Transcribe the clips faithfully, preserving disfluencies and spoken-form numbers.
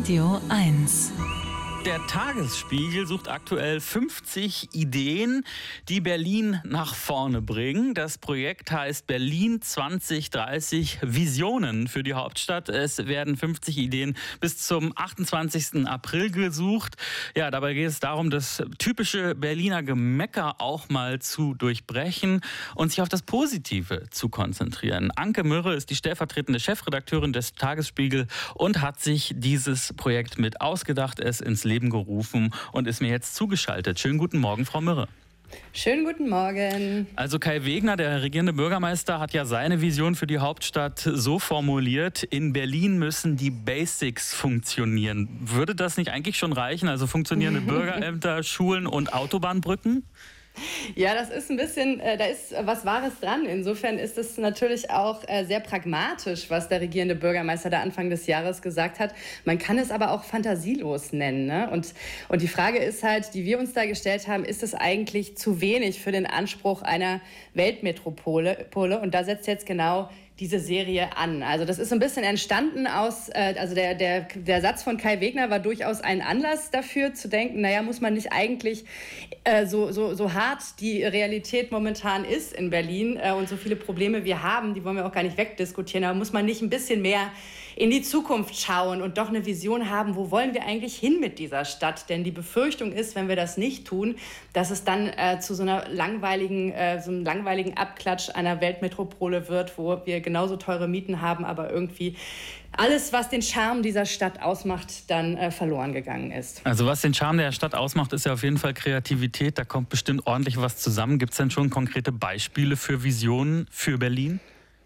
Radio eins. Der Tagesspiegel sucht aktuell fünfzig Ideen, die Berlin nach vorne bringen. Das Projekt heißt Berlin zwanzig dreißig Visionen für die Hauptstadt. Es werden fünfzig Ideen bis zum achtundzwanzigsten April gesucht. Ja, dabei geht es darum, das typische Berliner Gemecker auch mal zu durchbrechen und sich auf das Positive zu konzentrieren. Anke Mürre ist die stellvertretende Chefredakteurin des Tagesspiegel und hat sich dieses Projekt mit ausgedacht, es ins Leben gerufen und ist mir jetzt zugeschaltet. Schönen guten Morgen, Frau Mürre. Schönen guten Morgen. Also Kai Wegner, der regierende Bürgermeister, hat ja seine Vision für die Hauptstadt so formuliert: In Berlin müssen die Basics funktionieren. Würde das nicht eigentlich schon reichen? Also funktionierende Bürgerämter, Schulen und Autobahnbrücken? Ja, das ist ein bisschen, äh, da ist was Wahres dran. Insofern ist es natürlich auch äh, sehr pragmatisch, was der regierende Bürgermeister da Anfang des Jahres gesagt hat. Man kann es aber auch fantasielos nennen, ne? Und, und die Frage ist halt, die wir uns da gestellt haben, ist es eigentlich zu wenig für den Anspruch einer Weltmetropole? Pole? Und da setzt jetzt genau diese Serie an. Also das ist so ein bisschen entstanden aus, äh, also der, der, der Satz von Kai Wegner war durchaus ein Anlass dafür zu denken, naja, muss man nicht eigentlich äh, so, so, so hart die Realität momentan ist in Berlin äh, und so viele Probleme wir haben, die wollen wir auch gar nicht wegdiskutieren, aber muss man nicht ein bisschen mehr in die Zukunft schauen und doch eine Vision haben, wo wollen wir eigentlich hin mit dieser Stadt? Denn die Befürchtung ist, wenn wir das nicht tun, dass es dann äh, zu so einer langweiligen, äh, so einem langweiligen Abklatsch einer Weltmetropole wird, wo wir genauso teure Mieten haben, aber irgendwie alles, was den Charme dieser Stadt ausmacht, dann äh, verloren gegangen ist. Also was den Charme der Stadt ausmacht, ist ja auf jeden Fall Kreativität. Da kommt bestimmt ordentlich was zusammen. Gibt es denn schon konkrete Beispiele für Visionen für Berlin?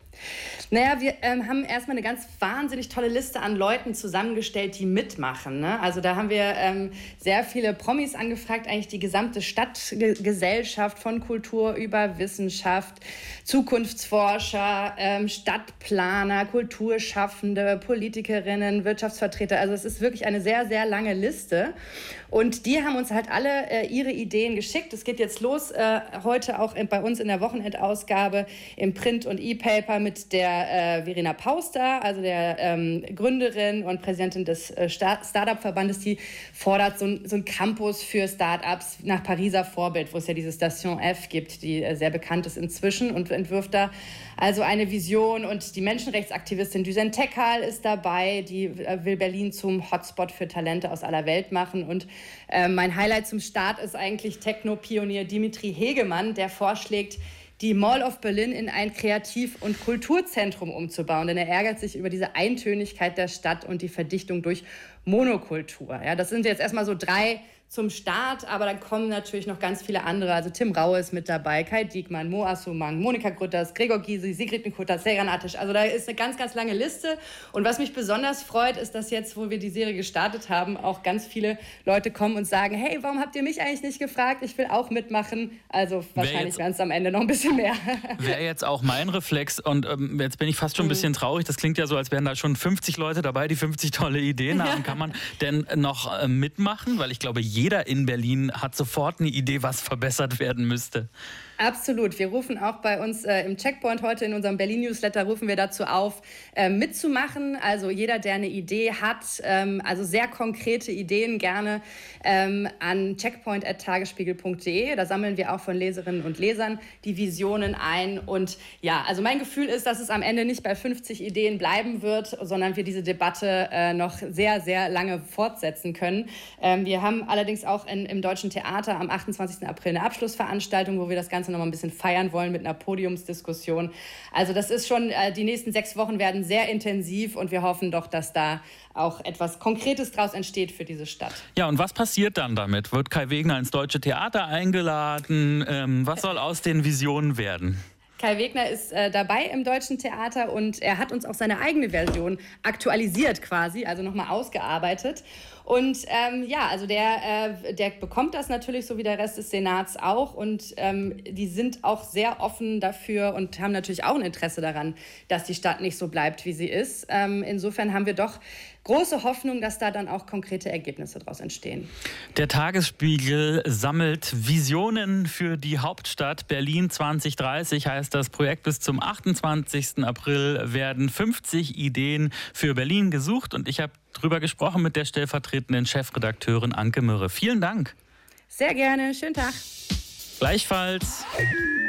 Naja, wir ähm, haben erstmal eine ganz wahnsinnig tolle Liste an Leuten zusammengestellt, die mitmachen, ne? Also da haben wir ähm, sehr viele Promis angefragt, eigentlich die gesamte Stadtgesellschaft von Kultur über Wissenschaft, Zukunftsforscher, ähm, Stadtplaner, Kulturschaffende, Politikerinnen, Wirtschaftsvertreter. Also es ist wirklich eine sehr, sehr lange Liste. Und die haben uns halt alle äh, ihre Ideen geschickt. Es geht jetzt los, äh, heute auch in, bei uns in der Wochenendausgabe im Print und E-Paper mit der äh, Verena Pauster, also der ähm, Gründerin und Präsidentin des äh, Start-up-Verbandes, die fordert so ein, so ein Campus für Start-ups nach Pariser Vorbild, wo es ja diese Station F gibt, die äh, sehr bekannt ist inzwischen, und entwirft da also eine Vision. Und die Menschenrechtsaktivistin Düsen Tekkal ist dabei, die äh, will Berlin zum Hotspot für Talente aus aller Welt machen. Und äh, mein Highlight zum Start ist eigentlich Techno-Pionier Dimitri Hegemann, der vorschlägt, die Mall of Berlin in ein Kreativ- und Kulturzentrum umzubauen. Denn er ärgert sich über diese Eintönigkeit der Stadt und die Verdichtung durch Monokultur. Ja, das sind jetzt erstmal so drei zum Start, aber dann kommen natürlich noch ganz viele andere. Also Tim Raue ist mit dabei, Kai Diekmann, Mo Assumang, Monika Grütters, Gregor Gysi, Sigrid Nikuta, Seyran Atisch. Also da ist eine ganz, ganz lange Liste. Und was mich besonders freut, ist, dass jetzt, wo wir die Serie gestartet haben, auch ganz viele Leute kommen und sagen, hey, warum habt ihr mich eigentlich nicht gefragt? Ich will auch mitmachen. Also wahrscheinlich werden es am Ende noch ein bisschen mehr. Wäre jetzt auch mein Reflex. Und ähm, jetzt bin ich fast schon ein bisschen traurig. Das klingt ja so, als wären da schon fünfzig Leute dabei, die fünfzig tolle Ideen haben. Kann man denn noch äh, mitmachen? Weil ich glaube, jeder in Berlin hat sofort eine Idee, was verbessert werden müsste. Absolut. Wir rufen auch bei uns äh, im Checkpoint heute in unserem Berlin-Newsletter, rufen wir dazu auf, äh, mitzumachen. Also jeder, der eine Idee hat, ähm, also sehr konkrete Ideen, gerne ähm, an checkpoint at tagesspiegel punkt de. Da sammeln wir auch von Leserinnen und Lesern die Visionen ein. Und ja, also mein Gefühl ist, dass es am Ende nicht bei fünfzig Ideen bleiben wird, sondern wir diese Debatte äh, noch sehr, sehr lange fortsetzen können. Ähm, wir haben allerdings auch in, im Deutschen Theater am achtundzwanzigsten April eine Abschlussveranstaltung, wo wir das Ganze noch mal ein bisschen feiern wollen mit einer Podiumsdiskussion. Also das ist schon, äh, die nächsten sechs Wochen werden sehr intensiv und wir hoffen doch, dass da auch etwas Konkretes draus entsteht für diese Stadt. Ja, und was passiert dann damit? Wird Kai Wegner ins Deutsche Theater eingeladen? Ähm, was soll aus den Visionen werden? Kai Wegner ist äh, dabei im Deutschen Theater und er hat uns auch seine eigene Version aktualisiert quasi, also nochmal ausgearbeitet. Und ähm, ja, also der, äh, der bekommt das natürlich, so wie der Rest des Senats auch. Und ähm, die sind auch sehr offen dafür und haben natürlich auch ein Interesse daran, dass die Stadt nicht so bleibt, wie sie ist. Ähm, insofern haben wir doch große Hoffnung, dass da dann auch konkrete Ergebnisse daraus entstehen. Der Tagesspiegel sammelt Visionen für die Hauptstadt. Berlin zwanzig dreißig heißt heißt das Projekt, bis zum achtundzwanzigsten April werden fünfzig Ideen für Berlin gesucht. Und ich habe drüber gesprochen mit der stellvertretenden Chefredakteurin Anke Mürre. Vielen Dank. Sehr gerne. Schönen Tag. Gleichfalls.